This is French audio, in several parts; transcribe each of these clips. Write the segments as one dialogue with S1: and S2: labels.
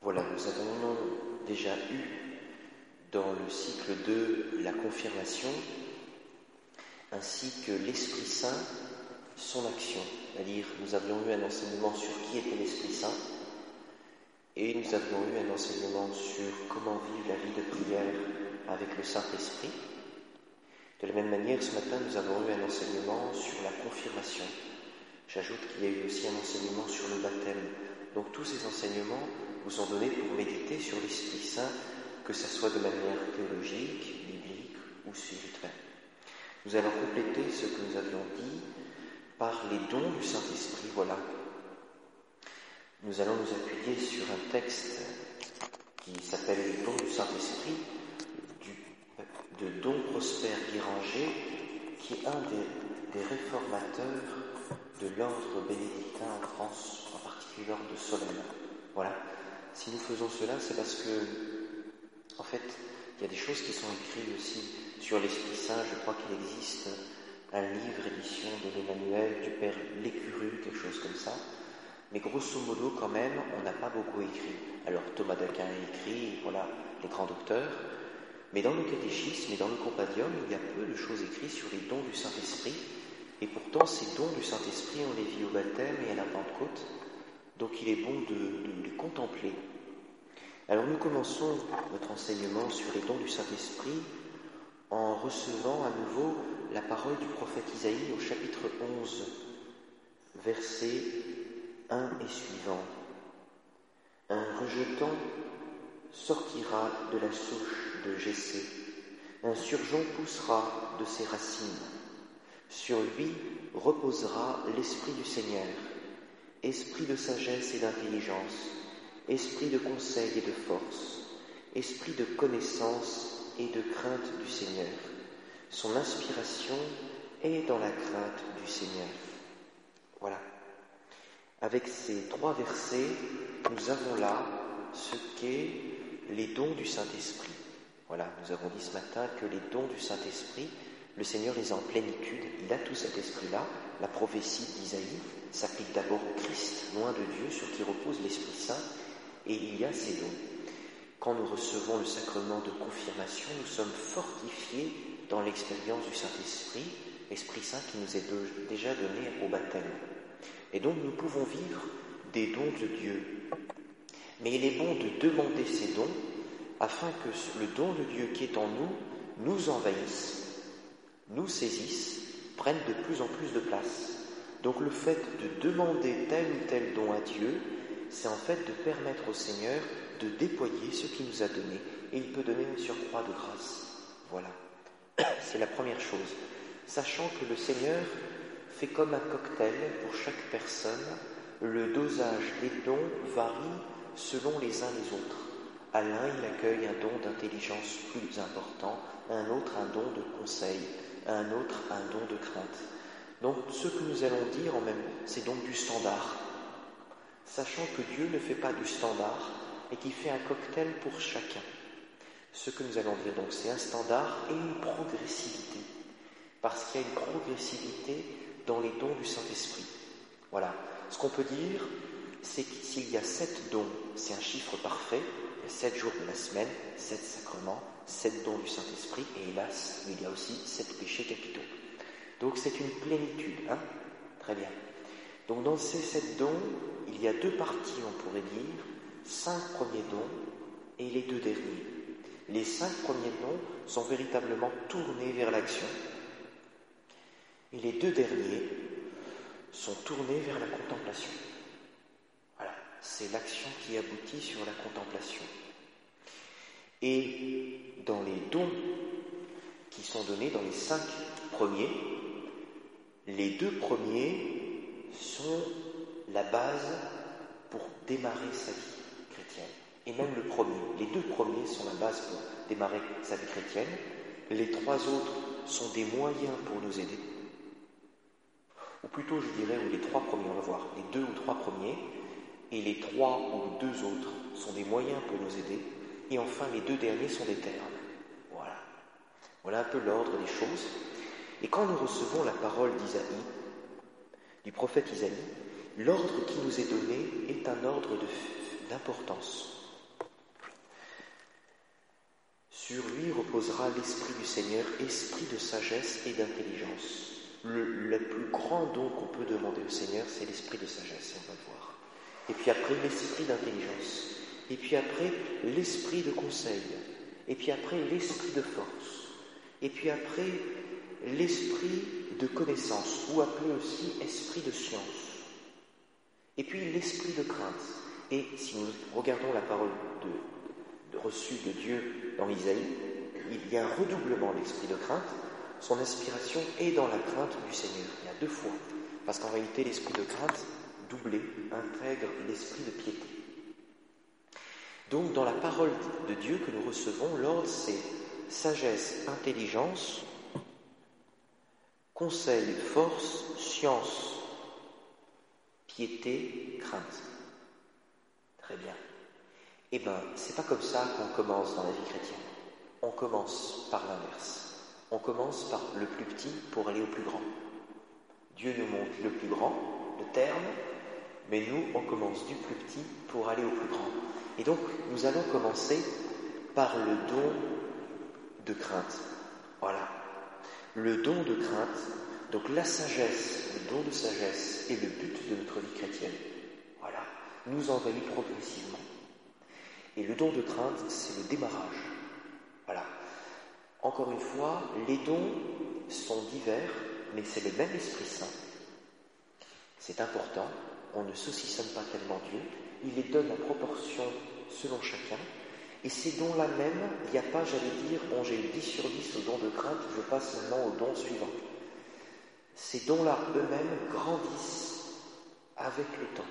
S1: Voilà, nous avons déjà eu dans le cycle de la confirmation, ainsi que l'Esprit Saint, son action. C'est-à-dire, nous avions eu un enseignement sur qui était l'Esprit Saint, et nous avions eu un enseignement sur comment vivre la vie de prière avec le Saint-Esprit. De la même manière, ce matin, nous avons eu un enseignement sur la confirmation. J'ajoute qu'il y a eu aussi un enseignement sur le baptême. Donc tous ces enseignements vous ont donné pour méditer sur l'Esprit Saint, que ce soit de manière théologique, biblique ou spirituelle. Nous allons compléter ce que nous avions dit par les dons du Saint-Esprit. Voilà. Nous allons nous appuyer sur un texte qui s'appelle « Les dons du Saint-Esprit » de Don Prosper Guéranger, qui est un des réformateurs de l'ordre bénédictin en France, en particulier l'ordre de Solesmes. Voilà. Si nous faisons cela, c'est parce que, en fait, il y a des choses qui sont écrites aussi sur l'Esprit Saint. Je crois qu'il existe un livre, édition de l'Emmanuel, du Père Lécuru, quelque chose comme ça. Mais grosso modo, quand même, on n'a pas beaucoup écrit. Alors, Thomas d'Aquin a écrit, voilà, les grands docteurs. Mais dans le catéchisme et dans le compendium, il y a peu de choses écrites sur les dons du Saint-Esprit. Et pourtant, ces dons du Saint-Esprit, on les vit au baptême et à la Pentecôte. Donc, il est bon de les contempler. Alors, nous commençons notre enseignement sur les dons du Saint-Esprit en recevant à nouveau la parole du prophète Isaïe au chapitre 11, versets 1 et suivants. Un rejeton sortira de la souche de Jessé, un surgeon poussera de ses racines. Sur lui reposera l'Esprit du Seigneur, esprit de sagesse et d'intelligence, esprit de conseil et de force, esprit de connaissance et de crainte du Seigneur. Son inspiration est dans la crainte du Seigneur. Voilà. Avec ces 3 versets, nous avons là ce qu'est les dons du Saint-Esprit. Voilà, nous avons dit ce matin que les dons du Saint-Esprit, le Seigneur les a en plénitude, il a tout cet esprit-là. La prophétie d'Isaïe s'applique d'abord au Christ, loin de Dieu, sur qui repose l'Esprit Saint, et il y a ces dons. Quand nous recevons le sacrement de confirmation, nous sommes fortifiés dans l'expérience du Saint-Esprit, l'Esprit Saint qui nous est déjà donné au baptême. Et donc nous pouvons vivre des dons de Dieu. Mais il est bon de demander ces dons afin que le don de Dieu qui est en nous nous envahisse, nous saisisse, prenne de plus en plus de place. Donc le fait de demander tel ou tel don à Dieu, c'est en fait de permettre au Seigneur de déployer ce qu'il nous a donné. Et il peut donner un surcroît de grâce. Voilà. C'est la première chose. Sachant que le Seigneur fait comme un cocktail pour chaque personne, le dosage des dons varie selon les uns les autres. À l'un, il accueille un don d'intelligence plus important, à un autre un don de conseil, à un autre un don de crainte. Donc ce que nous allons dire, c'est donc du standard. Sachant que Dieu ne fait pas du standard, mais qu'il fait un cocktail pour chacun. Ce que nous allons dire donc, c'est un standard et une progressivité. Parce qu'il y a une progressivité dans les dons du Saint-Esprit. Voilà. Ce qu'on peut dire, c'est que s'il y a 7 dons, c'est un chiffre parfait. Il y a 7 jours de la semaine, 7 sacrements, 7 dons du Saint-Esprit, et hélas, il y a aussi 7 péchés capitaux. Donc c'est une plénitude, hein ? Très bien. Donc dans ces 7 dons, il y a 2 parties, on pourrait dire, 5 premiers dons et les 2 derniers. Les 5 premiers dons sont véritablement tournés vers l'action, et les 2 derniers sont tournés vers la contemplation. Voilà, c'est l'action qui aboutit sur la contemplation. Et dans les dons qui sont donnés dans les 5 premiers, les 2 premiers sont la base pour démarrer sa vie chrétienne. Et même le premier, les 2 premiers sont la base pour démarrer sa vie chrétienne. Les 3 autres sont des moyens pour nous aider. Ou plutôt, je dirais, les 3 premiers, on va voir, les 2 ou 3 premiers, et les 3 ou 2 autres sont des moyens pour nous aider, et enfin les 2 derniers sont des termes. Voilà. Voilà un peu l'ordre des choses. Et quand nous recevons la parole d'Isaïe, du prophète Isaïe, l'ordre qui nous est donné est un ordre d'importance. déposera l'Esprit du Seigneur, esprit de sagesse et d'intelligence. Le plus grand don qu'on peut demander au Seigneur, c'est l'esprit de sagesse, on va le voir. Et puis après, l'esprit d'intelligence. Et puis après, l'esprit de conseil. Et puis après, l'esprit de force. Et puis après, l'esprit de connaissance, ou appelé aussi esprit de science. Et puis l'esprit de crainte. Et si nous regardons la parole reçue de Dieu dans Isaïe, il y a un redoublement de l'esprit de crainte. Son inspiration est dans la crainte du Seigneur. Il y a 2 fois. Parce qu'en réalité, l'esprit de crainte, doublé, intègre l'esprit de piété. Donc, dans la parole de Dieu que nous recevons, l'ordre, c'est sagesse, intelligence, conseil, force, science, piété, crainte. Très bien. Eh bien, c'est pas comme ça qu'on commence dans la vie chrétienne. On commence par l'inverse. On commence par le plus petit pour aller au plus grand. Dieu nous montre le plus grand, le terme, mais nous, on commence du plus petit pour aller au plus grand. Et donc, nous allons commencer par le don de crainte. Voilà. Le don de crainte, donc la sagesse, le don de sagesse est le but de notre vie chrétienne. Voilà. Nous envahit progressivement. Et le don de crainte, c'est le démarrage. Voilà. Encore une fois, les dons sont divers, mais c'est le même Esprit Saint. C'est important, on ne saucissonne pas tellement Dieu, il les donne en proportion selon chacun, et ces dons-là même, il n'y a pas, j'allais dire, bon j'ai eu 10 sur 10 au don de crainte, je passe maintenant au don suivant. Ces dons-là eux-mêmes grandissent avec le temps.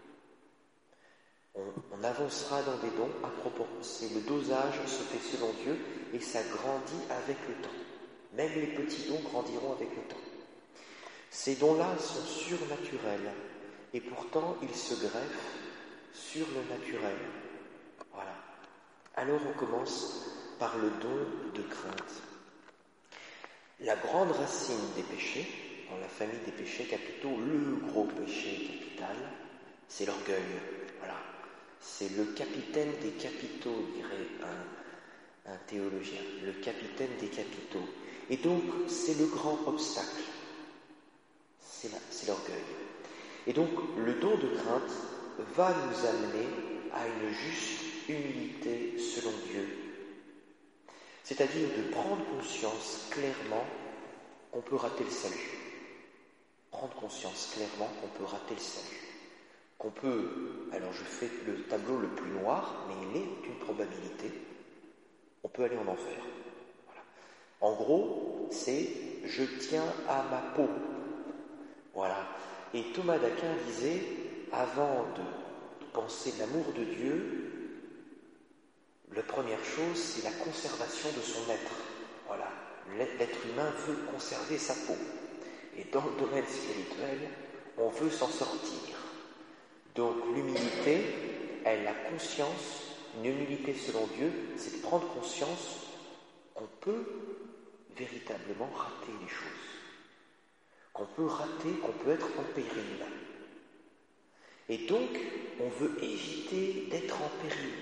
S1: On avancera dans des dons à proportion. Le dosage se fait selon Dieu et ça grandit avec le temps. Même les petits dons grandiront avec le temps. Ces dons-là sont surnaturels et pourtant ils se greffent sur le naturel. Voilà. Alors on commence par le don de crainte. La grande racine des péchés, dans la famille des péchés capitaux, le gros péché capital, c'est l'orgueil. Voilà. C'est le capitaine des capitaux, dirait un théologien, le capitaine des capitaux. Et donc, c'est le grand obstacle. C'est l'orgueil. Et donc, le don de crainte va nous amener à une juste humilité selon Dieu. C'est-à-dire de prendre conscience clairement qu'on peut rater le salut. Prendre conscience clairement qu'on peut rater le salut. Qu'on peut, alors je fais le tableau le plus noir, mais il est une probabilité, on peut aller en enfer. Voilà. En gros, c'est « je tiens à ma peau ». Voilà. Et Thomas d'Aquin disait, avant de penser l'amour de Dieu, la première chose, c'est la conservation de son être. Voilà. L'être humain veut conserver sa peau. Et dans le domaine spirituel, on veut s'en sortir. Donc l'humilité, elle a conscience, une humilité selon Dieu, c'est de prendre conscience qu'on peut véritablement rater les choses. Qu'on peut rater, qu'on peut être en péril. Et donc, on veut éviter d'être en péril,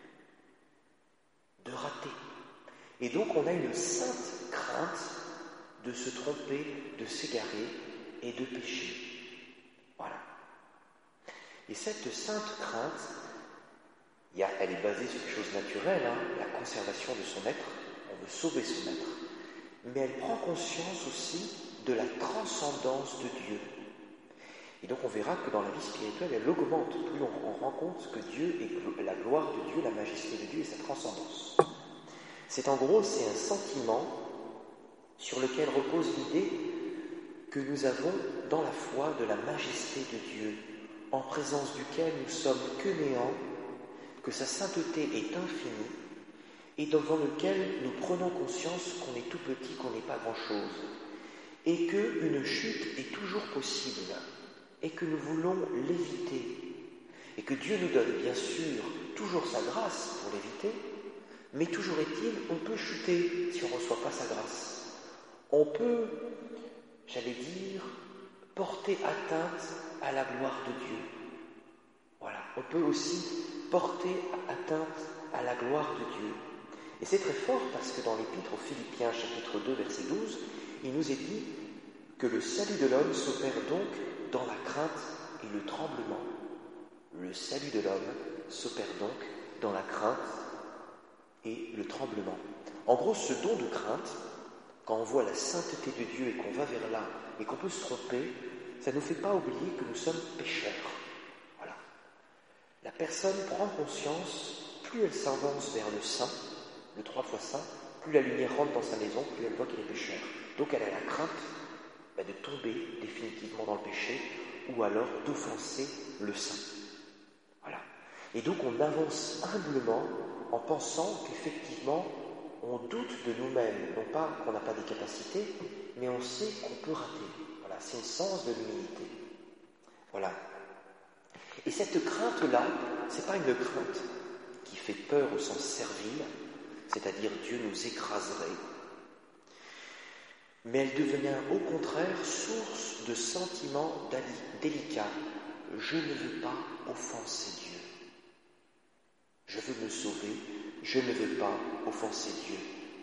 S1: de rater. Et donc, on a une sainte crainte de se tromper, de s'égarer et de pécher. Voilà. Et cette sainte crainte, elle est basée sur quelque chose de naturel, la conservation de son être, on veut sauver son être, mais elle prend conscience aussi de la transcendance de Dieu. Et donc on verra que dans la vie spirituelle, elle augmente, plus on rend compte que Dieu est la gloire de Dieu, la majesté de Dieu et sa transcendance. C'est un sentiment sur lequel repose l'idée que nous avons dans la foi de la majesté de Dieu, en présence duquel nous sommes que néant, que sa sainteté est infinie, et devant lequel nous prenons conscience qu'on est tout petit, qu'on n'est pas grand-chose, et qu'une chute est toujours possible, et que nous voulons l'éviter, et que Dieu nous donne bien sûr toujours sa grâce pour l'éviter, mais toujours est-il, on peut chuter si on ne reçoit pas sa grâce. On peut, j'allais dire, porter atteinte à la gloire de Dieu. Voilà, on peut aussi porter atteinte à la gloire de Dieu. Et c'est très fort parce que dans l'Épître aux Philippiens, chapitre 2, verset 12, il nous est dit que le salut de l'homme s'opère donc dans la crainte et le tremblement. Le salut de l'homme s'opère donc dans la crainte et le tremblement. En gros, ce don de crainte, quand on voit la sainteté de Dieu et qu'on va vers là et qu'on peut se tromper, ça ne nous fait pas oublier que nous sommes pécheurs. Voilà. La personne prend conscience, plus elle s'avance vers le saint, le 3 fois saint, plus la lumière rentre dans sa maison, plus elle voit qu'il est pécheur. Donc elle a la crainte de tomber définitivement dans le péché ou alors d'offenser le saint. Voilà. Et donc on avance humblement en pensant qu'effectivement on doute de nous-mêmes, non pas qu'on n'a pas des capacités, mais on sait qu'on peut rater. Voilà, c'est le sens de l'humilité. Voilà. Et cette crainte-là, c'est pas une crainte qui fait peur au sens servile, c'est-à-dire Dieu nous écraserait, mais elle devient au contraire source de sentiments délicats. Je ne veux pas offenser Dieu. Je veux me sauver, je ne veux pas offenser Dieu.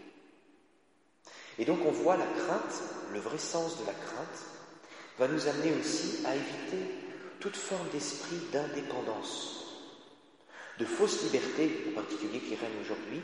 S1: Et donc on voit la crainte, le vrai sens de la crainte, va nous amener aussi à éviter toute forme d'esprit d'indépendance, de fausse liberté, en particulier qui règne aujourd'hui,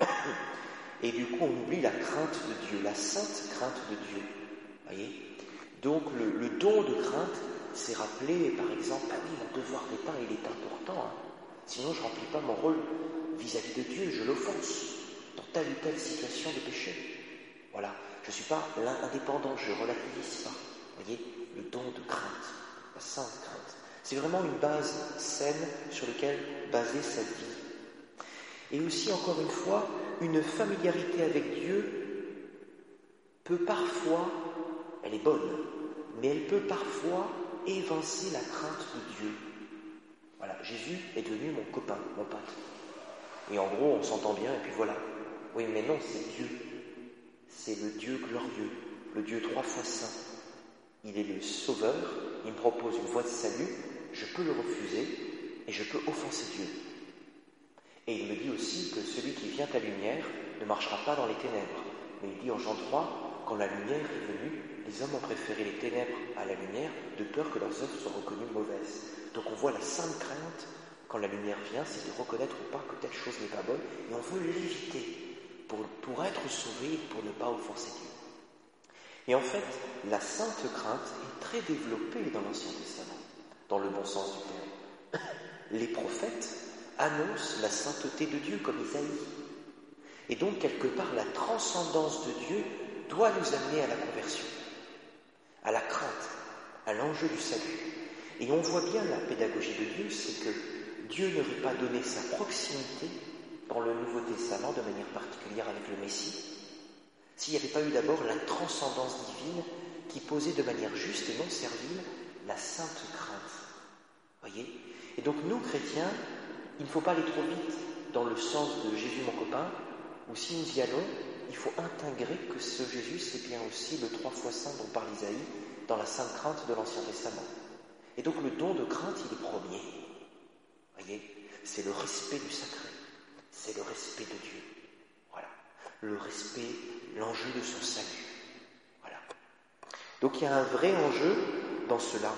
S1: et du coup on oublie la crainte de Dieu, la sainte crainte de Dieu. Voyez ? Donc le don de crainte, c'est rappeler par exemple, ah oui, mon devoir d'État il est important, sinon je ne remplis pas mon rôle vis-à-vis de Dieu, je l'offense dans telle ou telle situation de péché. Voilà, je ne suis pas indépendant, je ne relativise pas. Voyez, le don de crainte, la sainte crainte. C'est vraiment une base saine sur laquelle baser sa vie. Et aussi, encore une fois, une familiarité avec Dieu peut parfois, elle est bonne, mais elle peut parfois évincer la crainte de Dieu. Voilà, Jésus est devenu mon copain, mon pote. Et en gros, on s'entend bien, et puis voilà. Oui, mais non, c'est Dieu. C'est le Dieu glorieux, le Dieu 3 fois saint. Il est le sauveur, il me propose une voie de salut, je peux le refuser, et je peux offenser Dieu. Et il me dit aussi que celui qui vient à la lumière ne marchera pas dans les ténèbres. Mais il dit en Jean 3, quand la lumière est venue, les hommes ont préféré les ténèbres à la lumière, de peur que leurs œuvres soient reconnues mauvaises. Donc on voit la sainte crainte, quand la lumière vient, c'est de reconnaître ou pas que telle chose n'est pas bonne, et on veut l'éviter pour être sauvé et pour ne pas offenser Dieu. Et en fait, la sainte crainte est très développée dans l'Ancien Testament, dans le bon sens du terme. Les prophètes annoncent la sainteté de Dieu comme Isaïe. Et donc, quelque part, la transcendance de Dieu doit nous amener à la conversion, à la crainte, à l'enjeu du salut. Et on voit bien la pédagogie de Dieu, c'est que Dieu n'aurait pas donné sa proximité dans le Nouveau Testament de manière particulière avec le Messie, s'il n'y avait pas eu d'abord la transcendance divine qui posait de manière juste et non servile la sainte crainte. Voyez ? Et donc nous, chrétiens, il ne faut pas aller trop vite dans le sens de Jésus mon copain, ou si nous y allons, il faut intégrer que ce Jésus, c'est bien aussi le 3 fois saint dont parle Isaïe dans la sainte crainte de l'Ancien Testament. Et donc le don de crainte, il est premier. Voyez ? C'est le respect du sacré, c'est le respect de Dieu. Voilà. Le respect, l'enjeu de son salut. Voilà. Donc il y a un vrai enjeu dans cela.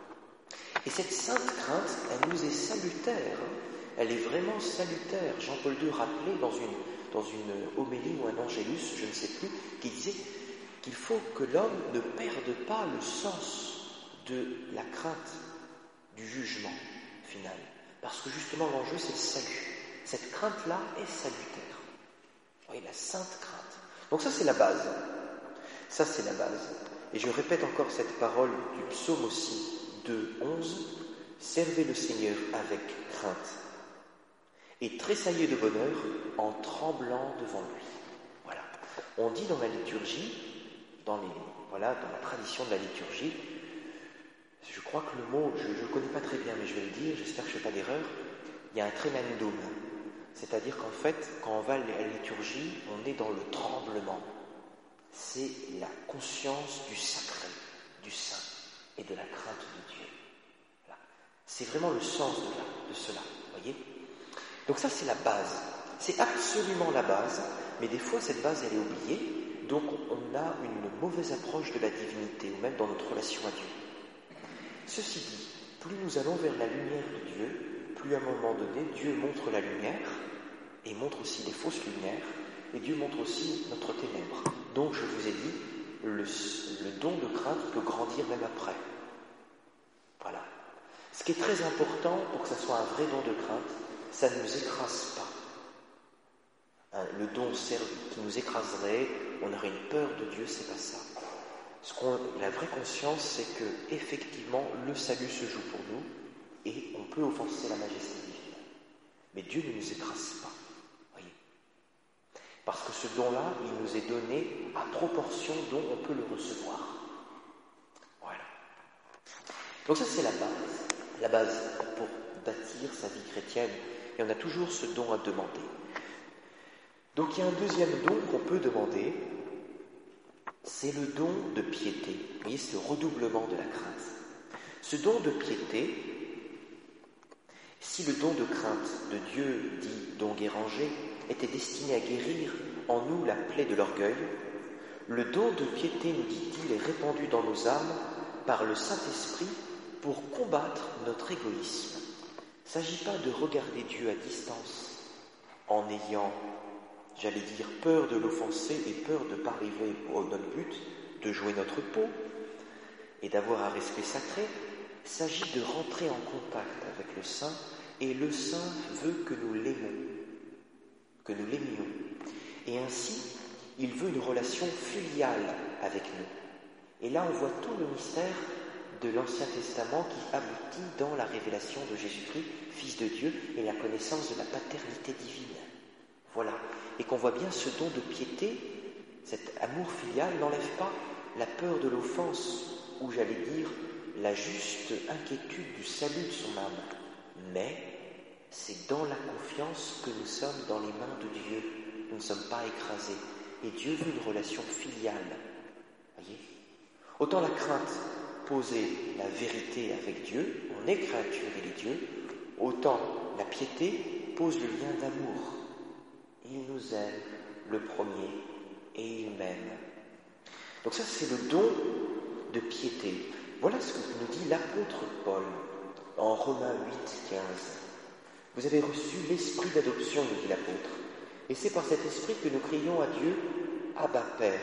S1: Et cette sainte crainte, elle nous est salutaire. Elle est vraiment salutaire. Jean-Paul II rappelait dans une homélie ou un angélus, je ne sais plus, qui disait qu'il faut que l'homme ne perde pas le sens de la crainte du jugement final. Parce que justement l'enjeu c'est le salut. Cette crainte-là est salutaire. Vous voyez, la sainte crainte. Donc ça c'est la base. Ça c'est la base. Et je répète encore cette parole du psaume aussi, 2:11, servez le Seigneur avec crainte et tressaillez de bonheur en tremblant devant lui. Voilà. On dit dans la liturgie, dans la tradition de la liturgie, je crois que le mot, je ne le connais pas très bien, mais je vais le dire, j'espère que je ne fais pas d'erreur, il y a un tremendum. C'est-à-dire qu'en fait, quand on va à la liturgie, on est dans le tremblement. C'est la conscience du sacré, du saint et de la crainte de Dieu. Voilà. C'est vraiment le sens de cela, voyez ? Donc ça, c'est la base. C'est absolument la base, mais des fois cette base elle est oubliée, donc on a une mauvaise approche de la divinité, ou même dans notre relation à Dieu. Ceci dit, plus nous allons vers la lumière de Dieu, plus à un moment donné, Dieu montre la lumière, et montre aussi les fausses lumières, et Dieu montre aussi notre ténèbre. Donc je vous ai dit, le don de crainte peut grandir même après. Voilà. Ce qui est très important pour que ça soit un vrai don de crainte, ça ne nous écrase pas. Le don qui nous écraserait, on aurait une peur de Dieu, c'est pas ça. La vraie conscience, c'est que effectivement, le salut se joue pour nous et on peut offenser la majesté divine. Mais Dieu ne nous écrase pas. Voyez. Parce que ce don-là, il nous est donné à proportion dont on peut le recevoir. Voilà. Donc ça, c'est la base. La base pour bâtir sa vie chrétienne. Et on a toujours ce don à demander. Donc il y a un deuxième don qu'on peut demander, c'est le don de piété. Vous voyez, c'est le redoublement de la crainte. Ce don de piété, si le don de crainte de Dieu, dit don Guéranger, était destiné à guérir en nous la plaie de l'orgueil, le don de piété, nous dit-il, est répandu dans nos âmes par le Saint-Esprit pour combattre notre égoïsme. Il ne s'agit pas de regarder Dieu à distance en ayant, j'allais dire, peur de l'offenser et peur de ne pas arriver au notre but, de jouer notre peau et d'avoir un respect sacré. Il s'agit de rentrer en contact avec le Saint, et le Saint veut que nous l'aimions. Et ainsi, il veut une relation filiale avec nous. Et là, on voit tout le mystère de l'Ancien Testament qui aboutit dans la révélation de Jésus-Christ, Fils de Dieu, et la connaissance de la paternité divine. Voilà. Et qu'on voit bien ce don de piété, cet amour filial n'enlève pas la peur de l'offense, ou j'allais dire la juste inquiétude du salut de son âme. Mais c'est dans la confiance que nous sommes dans les mains de Dieu. Nous ne sommes pas écrasés. Et Dieu veut une relation filiale. Voyez ? Autant la crainte posait la vérité avec Dieu, on est créature, il est Dieu, autant la piété pose le lien d'amour. Il nous aime, le premier, et il m'aime. Donc ça, c'est le don de piété. Voilà ce que nous dit l'apôtre Paul en Romains 8, 15. Vous avez reçu l'esprit d'adoption, nous dit l'apôtre, et c'est par cet esprit que nous crions à Dieu, Abba Père.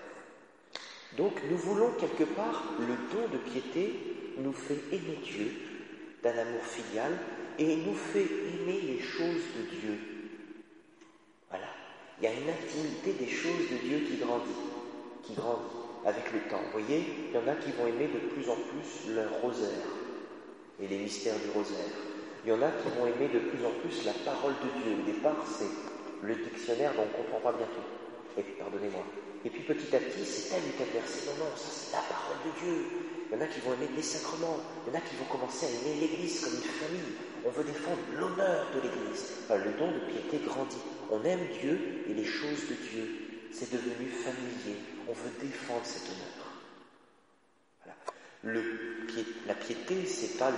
S1: Donc nous voulons quelque part, le don de piété nous fait aimer Dieu d'un amour filial et nous fait aimer les choses de Dieu. Voilà, il y a une intimité des choses de Dieu qui grandit avec le temps. Vous voyez, il y en a qui vont aimer de plus en plus leur rosaire et les mystères du rosaire. Il y en a qui vont aimer de plus en plus la parole de Dieu. Au départ, c'est le dictionnaire dont on ne comprend pas bien tout. Et pardonnez-moi. Et puis petit à petit, c'est tel ou tel verset. Non, ça c'est la parole de Dieu. Il y en a qui vont aimer les sacrements. Il y en a qui vont commencer à aimer l'Église comme une famille. On veut défendre l'honneur de l'Église. Enfin, le don de piété grandit. On aime Dieu et les choses de Dieu. C'est devenu familier. On veut défendre cet honneur. Voilà. La piété, c'est pas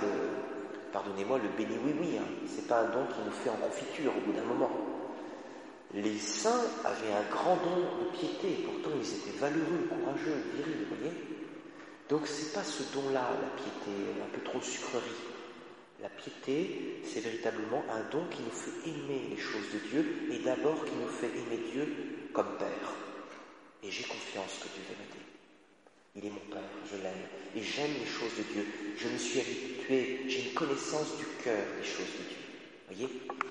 S1: le béni oui-oui. C'est pas un don qui nous fait en confiture au bout d'un moment. Les saints avaient un grand don de piété, pourtant ils étaient valeureux, courageux, virils, vous voyez. Donc c'est pas ce don-là, la piété, un peu trop sucrerie. La piété, c'est véritablement un don qui nous fait aimer les choses de Dieu, et d'abord qui nous fait aimer Dieu comme Père. Et j'ai confiance que Dieu va m'aider. Il est mon Père, je l'aime, et j'aime les choses de Dieu. Je me suis habitué, j'ai une connaissance du cœur des choses de Dieu. Voyez ?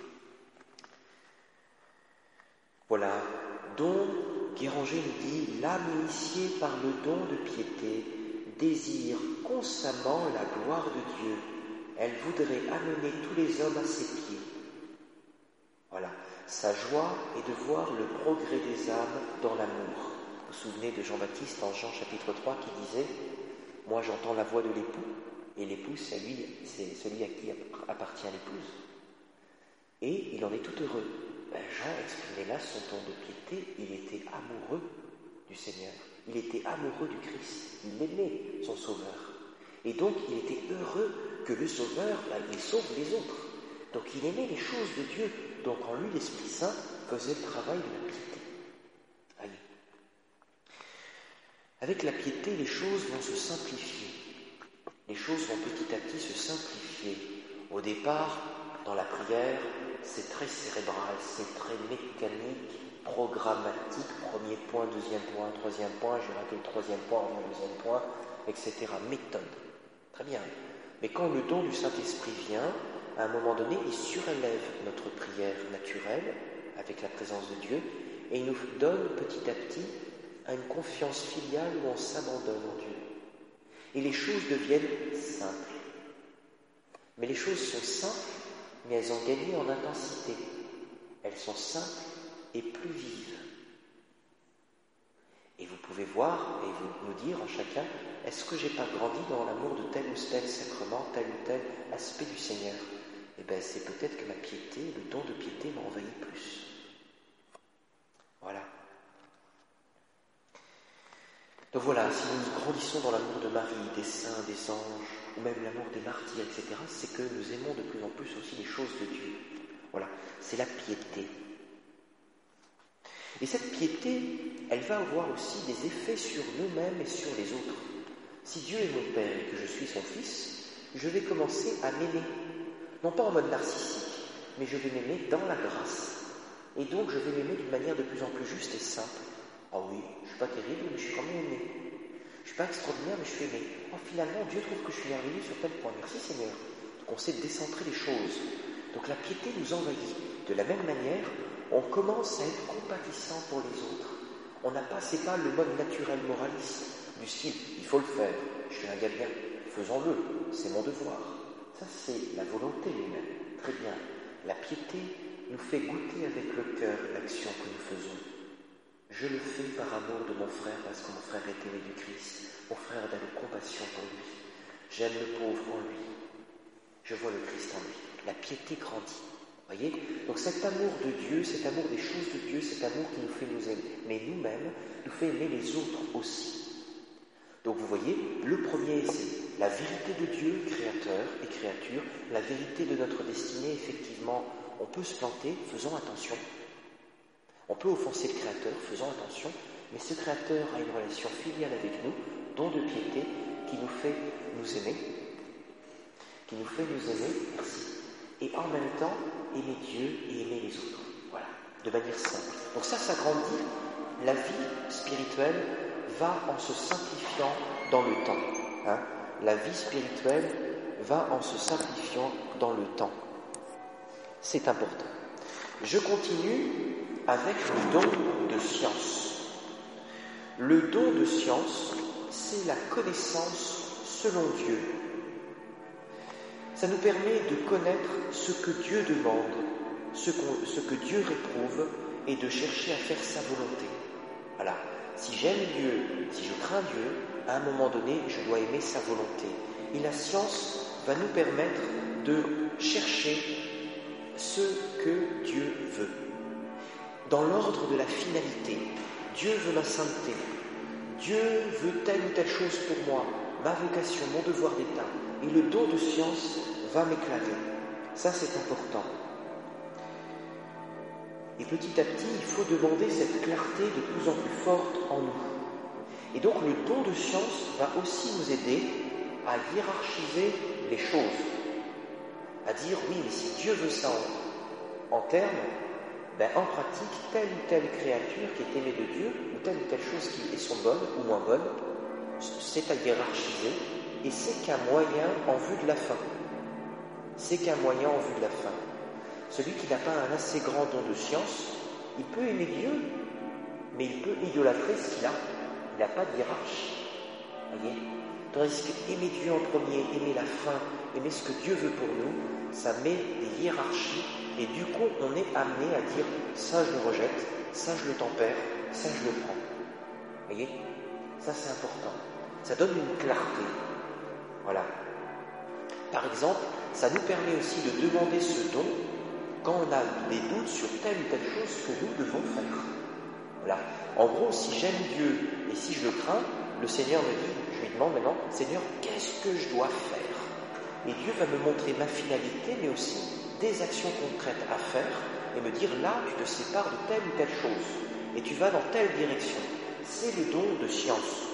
S1: Voilà, don, Guéranger nous dit, l'âme initiée par le don de piété désire constamment la gloire de Dieu. Elle voudrait amener tous les hommes à ses pieds. Voilà, sa joie est de voir le progrès des âmes dans l'amour. Vous vous souvenez de Jean-Baptiste en Jean chapitre 3 qui disait « Moi j'entends la voix de l'époux, et l'époux c'est celui à qui appartient l'épouse. » Et il en est tout heureux. Jean exprimait là son don de piété, il était amoureux du Seigneur, il était amoureux du Christ, il aimait son Sauveur. Et donc il était heureux que le Sauveur, il sauve les autres. Donc il aimait les choses de Dieu. Donc en lui, l'Esprit Saint faisait le travail de la piété. Allez. Avec la piété, les choses vont se simplifier. Les choses vont petit à petit se simplifier. Au départ, dans la prière, c'est très cérébral, c'est très mécanique, programmatique, premier point, deuxième point, troisième point, j'ai raté le troisième point, on le deuxième point, etc. Méthode. Très bien. Mais quand le don du Saint-Esprit vient, à un moment donné, il surélève notre prière naturelle avec la présence de Dieu et il nous donne petit à petit à une confiance filiale où on s'abandonne en Dieu. Et les choses deviennent simples. Mais les choses sont simples, mais elles ont gagné en intensité. Elles sont simples et plus vives. Et vous pouvez voir et vous nous dire en chacun, est-ce que j'ai pas grandi dans l'amour de tel ou tel sacrement, tel ou tel aspect du Seigneur? Eh bien, c'est peut-être que ma piété, le don de piété m'a envahi plus. Voilà. Donc voilà, si nous grandissons dans l'amour de Marie, des saints, des anges, ou même l'amour des martyrs, etc., c'est que nous aimons de plus en plus aussi les choses de Dieu. Voilà, c'est la piété. Et cette piété, elle va avoir aussi des effets sur nous-mêmes et sur les autres. Si Dieu est mon Père et que je suis son Fils, je vais commencer à m'aimer. Non pas en mode narcissique, mais je vais m'aimer dans la grâce. Et donc je vais m'aimer d'une manière de plus en plus juste et simple. Ah oui, je ne suis pas terrible, mais je suis quand même aimé. Je ne suis pas extraordinaire, mais je suis aimé. Oh, finalement, Dieu trouve que je suis merveilleux sur tel point. Merci Seigneur. Donc on sait décentrer les choses. Donc la piété nous envahit. De la même manière, on commence à être compatissant pour les autres. C'est pas le mode naturel moraliste, du style, il faut le faire, je suis un gars bien, faisons-le, c'est mon devoir. Ça, c'est la volonté humaine. Très bien. La piété nous fait goûter avec le cœur l'action que nous faisons. Je le fais par amour de mon frère, parce que mon frère est aimé du Christ. Mon frère a de compassion pour lui. J'aime le pauvre en lui. Je vois le Christ en lui. La piété grandit. Voyez? Donc cet amour de Dieu, cet amour des choses de Dieu, cet amour qui nous fait nous aimer, mais nous-mêmes, nous fait aimer les autres aussi. Donc vous voyez, le premier, c'est la vérité de Dieu, créateur et créature, la vérité de notre destinée. Effectivement, on peut se planter, faisons attention. On peut offenser le Créateur, faisons attention, mais ce Créateur a une relation filiale avec nous, don de piété, qui nous fait nous aimer, merci, et en même temps aimer Dieu et aimer les autres, voilà, de manière simple. Donc ça grandit, la vie spirituelle va en se simplifiant dans le temps. La vie spirituelle va en se simplifiant dans le temps. C'est important. Je continue avec le don de science. Le don de science, c'est la connaissance selon Dieu. Ça nous permet de connaître ce que Dieu demande, ce que Dieu réprouve, et de chercher à faire sa volonté. Voilà. Si j'aime Dieu, si je crains Dieu, à un moment donné, je dois aimer sa volonté. Et la science va nous permettre de chercher ce que Dieu veut. Dans l'ordre de la finalité, Dieu veut ma sainteté, Dieu veut telle ou telle chose pour moi, ma vocation, mon devoir d'État, et le don de science va m'éclairer. Ça, c'est important. Et petit à petit, il faut demander cette clarté de plus en plus forte en nous. Et donc, le don de science va aussi nous aider à hiérarchiser les choses, à dire, oui, mais si Dieu veut ça en termes, en pratique, telle ou telle créature qui est aimée de Dieu, ou telle chose qui sont bonnes ou moins bonnes, c'est à hiérarchiser, et c'est qu'un moyen en vue de la fin. C'est qu'un moyen en vue de la fin. Celui qui n'a pas un assez grand don de science, il peut aimer Dieu, mais il peut idolâtrer ce qu'il a. Il n'a pas de hiérarchie. Voyez ? Tandis que aimer Dieu en premier, aimer la fin, aimer ce que Dieu veut pour nous, ça met des hiérarchies, et du coup, on est amené à dire « ça, je le rejette, ça, je le tempère, ça, je le prends ». Voyez ? Ça, c'est important. Ça donne une clarté. Voilà. Par exemple, ça nous permet aussi de demander ce don quand on a des doutes sur telle ou telle chose que nous devons faire. Voilà. En gros, si j'aime Dieu et si je le crains, le Seigneur me dit, je lui demande maintenant, Seigneur, qu'est-ce que je dois faire ? Et Dieu va me montrer ma finalité, mais aussi des actions concrètes à faire et me dire là, tu te sépares de telle ou telle chose et tu vas dans telle direction. C'est le don de science.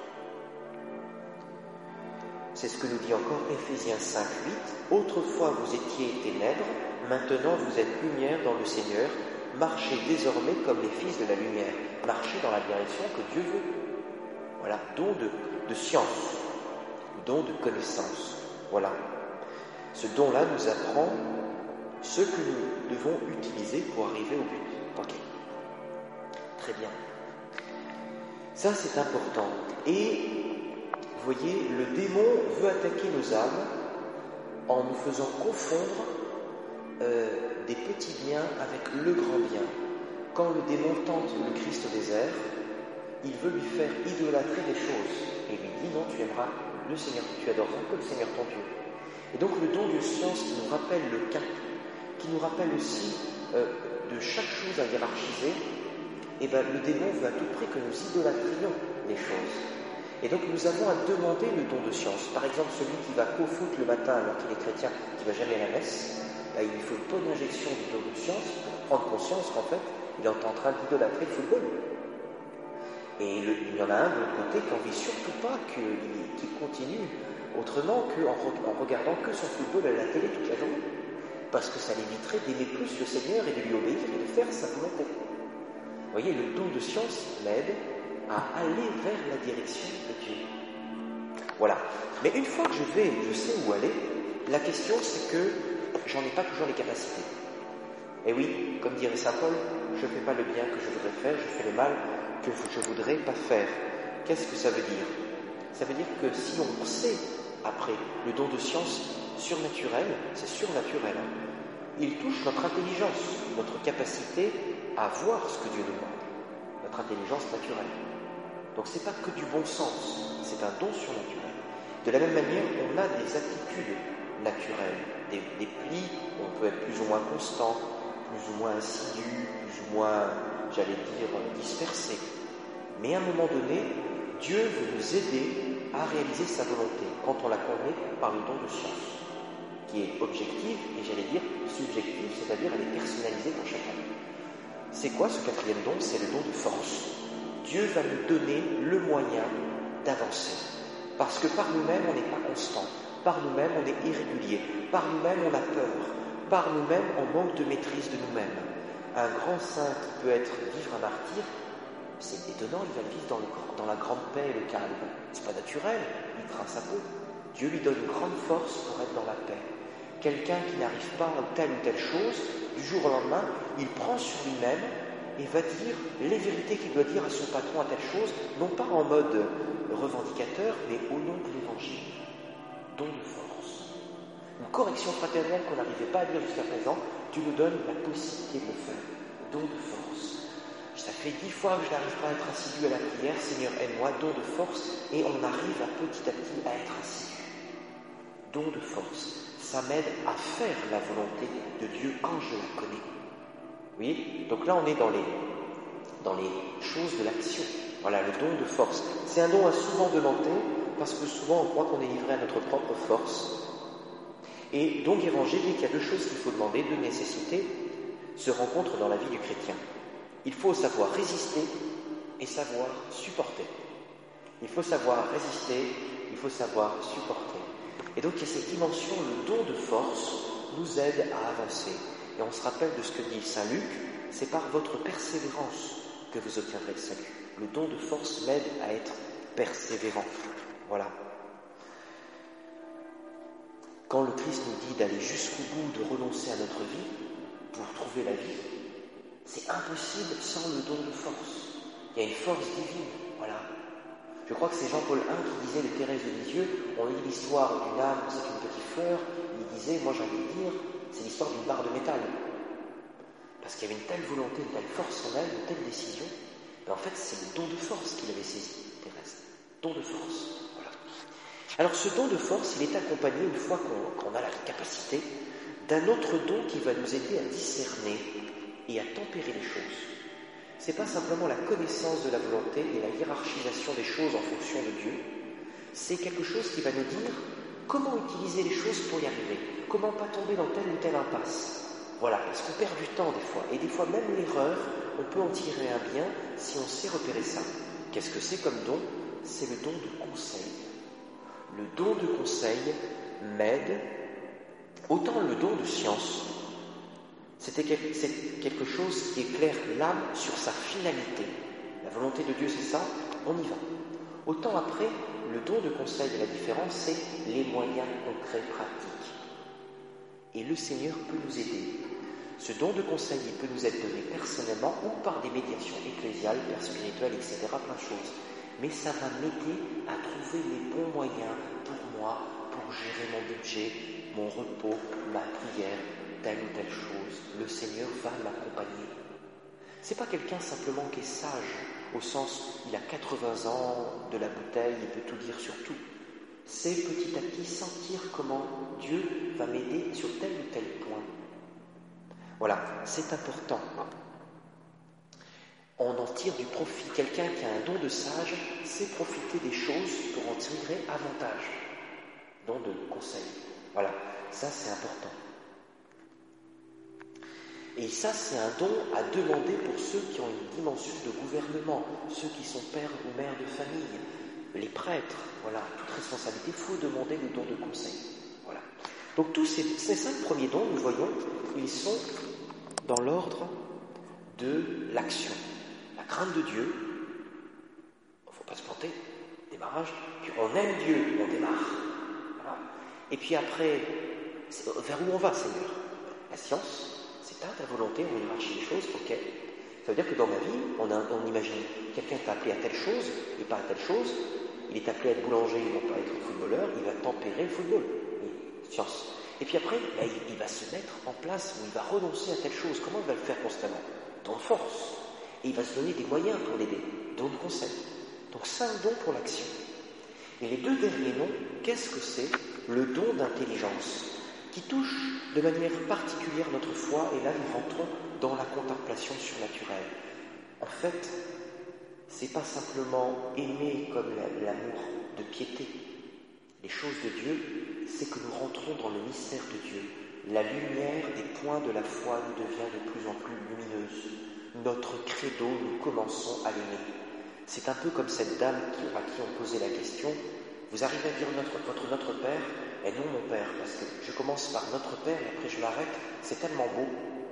S1: C'est ce que nous dit encore Éphésiens 5:8. Autrefois vous étiez ténèbres, maintenant vous êtes lumière dans le Seigneur. Marchez désormais comme les fils de la lumière. Marchez dans la direction que Dieu veut. Voilà, don de science, don de connaissance. Voilà. Ce don-là nous apprend ce que nous devons utiliser pour arriver au but. Ok. Très bien. Ça, c'est important. Et, vous voyez, le démon veut attaquer nos âmes en nous faisant confondre des petits biens avec le grand bien. Quand le démon tente le Christ au désert, il veut lui faire idolâtrer des choses. Et il lui dit, non, tu aimeras le Seigneur, tu adoreras que le Seigneur ton Dieu. Et donc le don de science qui nous rappelle le cap, qui nous rappelle aussi de chaque chose à hiérarchiser, et ben, le démon veut à tout prix que nous idolâtrions les choses. Et donc nous avons à demander le don de science. Par exemple, celui qui va qu'au foot le matin alors qu'il est chrétien, qui ne va jamais à la messe, ben, il lui faut une bonne injection du don de science pour prendre conscience qu'en fait, il est en train d'idolâtrer le football. Et il y en a un de l'autre côté qui n'envie surtout pas qu'il continue autrement qu'en regardant que son football à la télé toute la journée. Parce que ça l'éviterait d'aimer plus le Seigneur et de lui obéir et de faire sa volonté. Vous voyez, le don de science m'aide à aller vers la direction de Dieu. Voilà. Mais une fois que je sais où aller, la question c'est que j'en ai pas toujours les capacités. Et oui, comme dirait saint Paul, je ne fais pas le bien que je voudrais faire, je fais le mal que je ne voudrais pas faire. Qu'est-ce que ça veut dire? Ça veut dire que si on sait, après, le don de science surnaturel, c'est surnaturel, hein, il touche notre intelligence, notre capacité à voir ce que Dieu nous demande, notre intelligence naturelle. Donc c'est pas que du bon sens, c'est un don surnaturel. De la même manière, on a des aptitudes naturelles, des plis, on peut être plus ou moins constant, plus ou moins assidu, plus ou moins, j'allais dire, dispersé. Mais à un moment donné, Dieu veut nous aider à réaliser sa volonté quand on la connaît par le don de science, qui est objective et j'allais dire subjective, c'est-à-dire elle est personnalisée pour chacun. C'est quoi ce quatrième don? C'est le don de force. Dieu va nous donner le moyen d'avancer. Parce que par nous-mêmes, on n'est pas constant. Par nous-mêmes, on est irrégulier. Par nous-mêmes, on a peur. Par nous-mêmes, on manque de maîtrise de nous-mêmes. Un grand saint qui peut vivre un martyr, c'est étonnant, il va vivre dans la grande paix et le calme. C'est pas naturel, il craint sa peau. Dieu lui donne une grande force pour être dans la paix. Quelqu'un qui n'arrive pas à telle ou telle chose, du jour au lendemain, il prend sur lui-même et va dire les vérités qu'il doit dire à son patron à telle chose, non pas en mode revendicateur, mais au nom de l'Évangile. Don de force. Une correction fraternelle qu'on n'arrivait pas à dire jusqu'à présent, Dieu nous donne la possibilité de le faire. Don de force. Ça fait 10 fois que je n'arrive pas à être assidu à la prière, Seigneur aide-moi, don de force, et on arrive petit à petit à être assidu. Don de force. Ça m'aide à faire la volonté de Dieu quand je la connais. Vous voyez? Donc là, on est dans les choses de l'action. Voilà, le don de force. C'est un don à souvent demander, parce que souvent on croit qu'on est livré à notre propre force. Et don évangélique, il y a deux choses qu'il faut demander, deux nécessités, se rencontrent dans la vie du chrétien. Il faut savoir résister et savoir supporter. Il faut savoir résister, il faut savoir supporter. Et donc il y a cette dimension, le don de force nous aide à avancer. Et on se rappelle de ce que dit saint Luc, c'est par votre persévérance que vous obtiendrez le salut. Le don de force m'aide à être persévérant. Voilà. Quand le Christ nous dit d'aller jusqu'au bout, de renoncer à notre vie pour trouver la vie, c'est impossible sans le don de force. Il y a une force divine, voilà. Je crois que c'est Jean-Paul I qui disait de Thérèse de Lisieux, on lit l'histoire d'une âme, c'est une petite fleur, il disait, moi j'ai envie de dire, c'est l'histoire d'une barre de métal. Parce qu'il y avait une telle volonté, une telle force en elle, une telle décision, mais en fait c'est le don de force qu'il avait saisi, Thérèse. Don de force, voilà. Alors ce don de force, il est accompagné, une fois qu'on a la capacité, d'un autre don qui va nous aider à discerner et à tempérer les choses. C'est pas simplement la connaissance de la volonté et la hiérarchisation des choses en fonction de Dieu, c'est quelque chose qui va nous dire Comment utiliser les choses pour y arriver? Comment pas tomber dans telle ou telle impasse? Voilà, parce qu'on perd du temps des fois. Et des fois, même l'erreur, on peut en tirer un bien si on sait repérer ça. Qu'est-ce que c'est comme don? C'est le don de conseil. Le don de conseil m'aide, autant le don de science. C'est quelque chose qui éclaire l'âme sur sa finalité. La volonté de Dieu, c'est ça, on y va. Autant après, le don de conseil, la différence, c'est les moyens concrets, pratiques. Et le Seigneur peut nous aider. Ce don de conseil, il peut nous être donné personnellement ou par des médiations ecclésiales, pères spirituels, etc., plein de choses. Mais ça va m'aider à trouver les bons moyens pour moi, pour gérer mon budget, mon repos, ma prière, telle ou telle chose. Le Seigneur va m'accompagner. C'est pas quelqu'un simplement qui est sage, au sens, il a 80 ans, de la bouteille, il peut tout dire sur tout. C'est petit à petit sentir comment Dieu va m'aider sur tel ou tel point. Voilà, c'est important. On en tire du profit. Quelqu'un qui a un don de sage sait profiter des choses pour en tirer avantage. Don de conseil. Voilà, ça c'est important. Et ça, c'est un don à demander pour ceux qui ont une dimension de gouvernement, ceux qui sont pères ou mères de famille, les prêtres, voilà, toute responsabilité, il faut demander le don de conseil. Voilà. Donc tous ces 5 premiers dons, nous voyons, ils sont dans l'ordre de l'action. La crainte de Dieu, il ne faut pas se planter, démarrage, puis on aime Dieu, on démarre. Voilà. Et puis après, vers où on va, Seigneur? La science. C'est ta volonté, on hiérarchie les choses, ok. Ça veut dire que dans ma vie, on imagine quelqu'un t'a appelé à telle chose et pas à telle chose. Il est appelé à être boulanger et non pas à être footballeur. Il va tempérer le football. Oui, science. Et puis après, il va se mettre en place où il va renoncer à telle chose. Comment il va le faire constamment? Don de force. Et il va se donner des moyens pour l'aider. Don de conseil. Donc 5 dons pour l'action. Et les 2 derniers noms, qu'est-ce que c'est? Le don d'intelligence, qui touche de manière particulière notre foi, et là nous rentrons dans la contemplation surnaturelle. En fait, c'est pas simplement aimer comme l'amour de piété. Les choses de Dieu, c'est que nous rentrons dans le mystère de Dieu. La lumière des points de la foi nous devient de plus en plus lumineuse. Notre credo, nous commençons à l'aimer. C'est un peu comme cette dame à qui on posait la question, vous arrivez à dire notre Père? Et non mon Père, parce que je commence par notre Père et après je m'arrête, c'est tellement beau.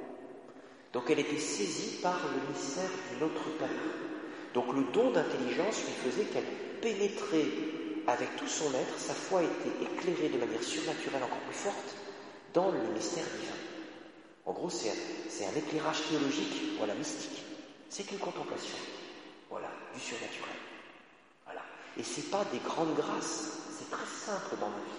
S1: Donc elle était saisie par le mystère du Notre Père. Donc le don d'intelligence lui faisait qu'elle pénétrait avec tout son être, sa foi était éclairée de manière surnaturelle encore plus forte dans le mystère divin. En gros, c'est un éclairage théologique, voilà, mystique. C'est une contemplation, voilà, du surnaturel. Voilà. Et c'est pas des grandes grâces, c'est très simple dans nos vies.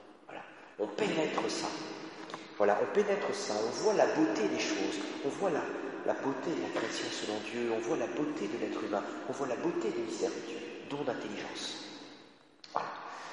S1: On pénètre ça. Voilà, on pénètre ça, on voit la beauté des choses, on voit la beauté de la création selon Dieu, on voit la beauté de l'être humain, on voit la beauté du mystère de Dieu, don d'intelligence. Voilà.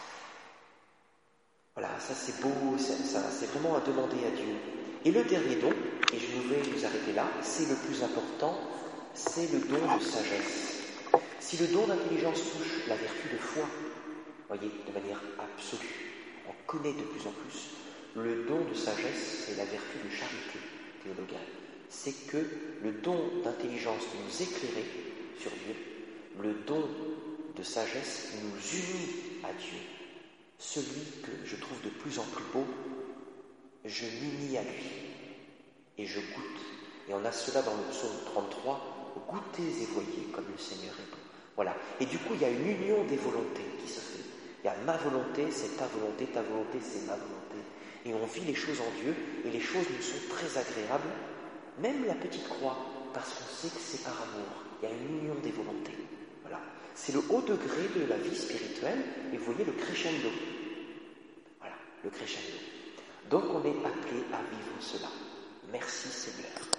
S1: Voilà, ça c'est beau, ça, c'est vraiment à demander à Dieu. Et le dernier don, et je vais nous arrêter là, c'est le plus important, c'est le don de sagesse. Si le don d'intelligence touche la vertu de foi, voyez, de manière absolue, on connaît de plus en plus. Le don de sagesse, c'est la vertu de charité théologale. C'est que le don d'intelligence de nous éclairer sur Dieu, le don de sagesse nous unit à Dieu. Celui que je trouve de plus en plus beau, je m'unis à lui et je goûte. Et on a cela dans le psaume 33, goûtez et voyez comme le Seigneur est bon. Voilà. Et du coup, il y a une union des volontés qui se fait. Il y a ma volonté, c'est ta volonté c'est ma volonté. Et on vit les choses en Dieu, et les choses nous sont très agréables, même la petite croix, parce qu'on sait que c'est par amour. Il y a une union des volontés. Voilà. C'est le haut degré de la vie spirituelle, et vous voyez le crescendo. Voilà, le crescendo. Donc on est appelé à vivre cela. Merci Seigneur.